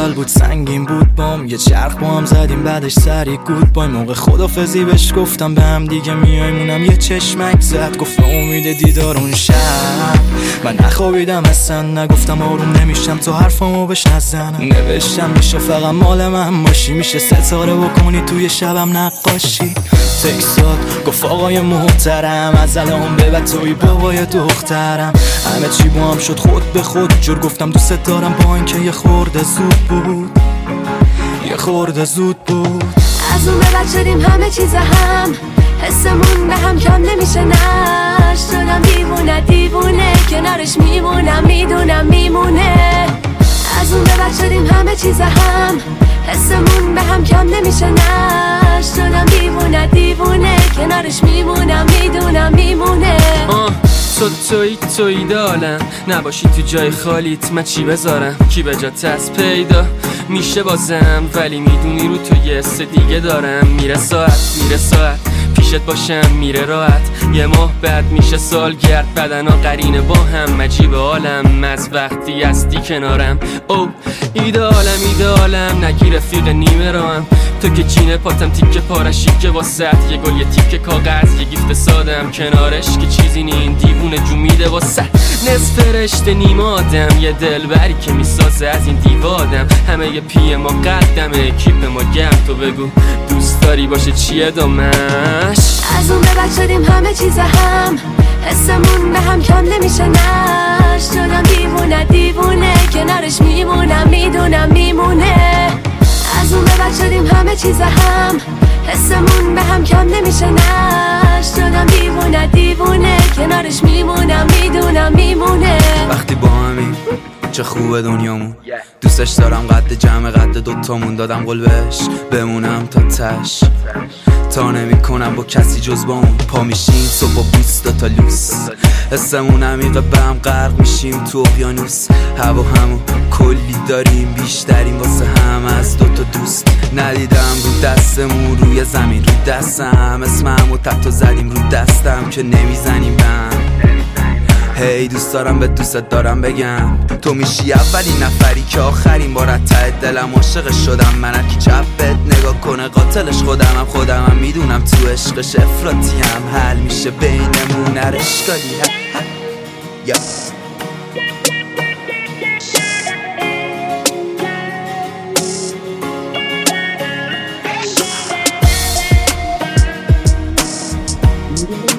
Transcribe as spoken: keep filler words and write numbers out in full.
سال بود سنگین بود بام، یه چرخ با هم زدیم بعدش سری گود بای. موقع خدافزی بهش گفتم به هم دیگه میایمونم، یه چشمک زد گفت امید دیدار اون شب. من نخوابیدم اصلا، نگفتم آروم نمیشم تو حرفامو بهش نزنم. نوشتم میشه فقط مال من باشی، میشه ستاره بکنی توی شبم نقاشی. تکسات گفت آقای محترم از الان به بعد توی بابای دخترم. همه چی با هم شد خود به خود، جور گفتم دوست دارم با اینکه یه خورده زود بود، یه خورده زود بود. از اون به بعد شدیم همه چیز هم، حسمون به هم کم نمیشه نش. شدم دیوونه دیوونه کنارش میمونم، میدونم میمونه. از اون به بعد شدیم همه چیز هم، حسمون به هم کم نمیشه نش. شدم دیوونه دیوونه کنارش میمونم، میدونم میمونه. تو توی توی دالم نباشی تو جای خالیت، من چی بذارم کی به جات از پیدا میشه بازم. ولی میدونی رو تو یه حس دیگه دارم، میره ساعت میره ساعت پیشت باشم میره راحت. یه ماه بعد میشه سالگرد، بدنا قرینه با هم عجیب عالم. از وقتی هستی کنارم او ایدالم ایدالم، نگی رفیق نیمه راهم. تو که چینه پاتم تیکه پارشی که واسط، یه گل یه تیکه کاغذ یه گیفت سادم کنارش که چیزی نین دیوونه جو میده واسط. نصف رشته نیم آدم، یه دلبری که میسازه از این دیوادم. همه یه پی ما قدمه کیپ ما گم، تو بگو دوست داری باشه چیه دامش. از اون به بعد شدیم همه چیز هم، حسمون به هم کم نمیشه نش. شدم دیوونه دیوونه کنارش میمونم، میدونم میمونه. از اون به بعد شدیم همه چیز هم، حسمون به هم کم نمیشه نش. شدم دیوونه دیوونه کنارش میمونم، میدونم میمونه. وقتی با همین چه خوبه دنیامون، دوستش دارم قد جمع قد دوتامون. دادم قول بهش بمونم تا تش، تا نمی کنم با کسی جز با اون. پا میشیم صبح با بیست دو تا لوس، حسمون عمیقه به هم غرق میشیم تو اقیانوس. هوا همون کلی داریم بیشتریم واسه هم از دوتا دوست. ندیدم رو دستمون روی زمین رو دستم، اسمم و تحت زدیم رو دستم که نمیزنیم بم. هی hey, دوست دارم به دوست دارم بگم، تو میشی اولین نفری که آخرین بار از ته دلم عاشق شدم. من هرکی چپت نگاه کنه قاتلش خودمم، خودمم میدونم تو عشقش افراطیم. حل میشه بینمون هر اشکالی. yes. Thank you.